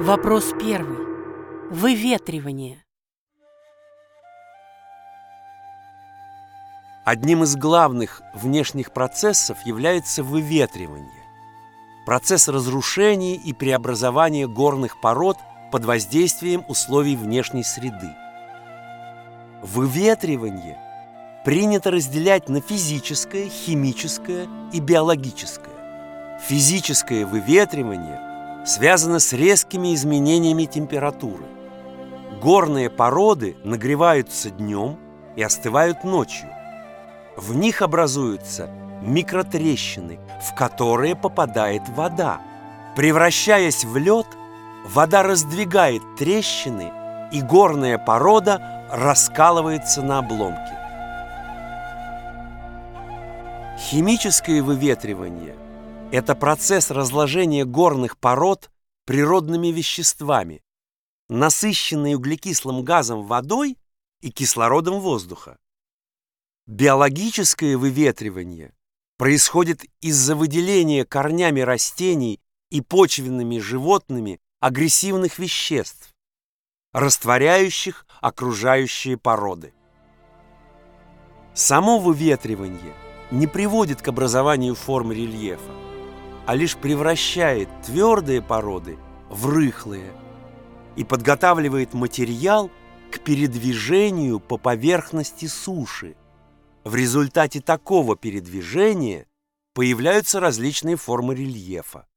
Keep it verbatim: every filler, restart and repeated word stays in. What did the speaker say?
Вопрос первый. Выветривание. Одним из главных внешних процессов является выветривание. Процесс разрушения и преобразования горных пород под воздействием условий внешней среды. Выветривание принято разделять на физическое, химическое и биологическое. Физическое выветривание связано с резкими изменениями температуры. Горные породы нагреваются днем и остывают ночью. В них образуются микротрещины, в которые попадает вода. Превращаясь в лед, вода раздвигает трещины, и горная порода раскалывается на обломки. Химическое выветривание – это процесс разложения горных пород природными веществами, насыщенной углекислым газом водой и кислородом воздуха. Биологическое выветривание происходит из-за выделения корнями растений и почвенными животными агрессивных веществ, растворяющих окружающие породы. Само выветривание не приводит к образованию форм рельефа, а лишь превращает твердые породы в рыхлые и подготавливает материал к передвижению по поверхности суши. В результате такого передвижения появляются различные формы рельефа.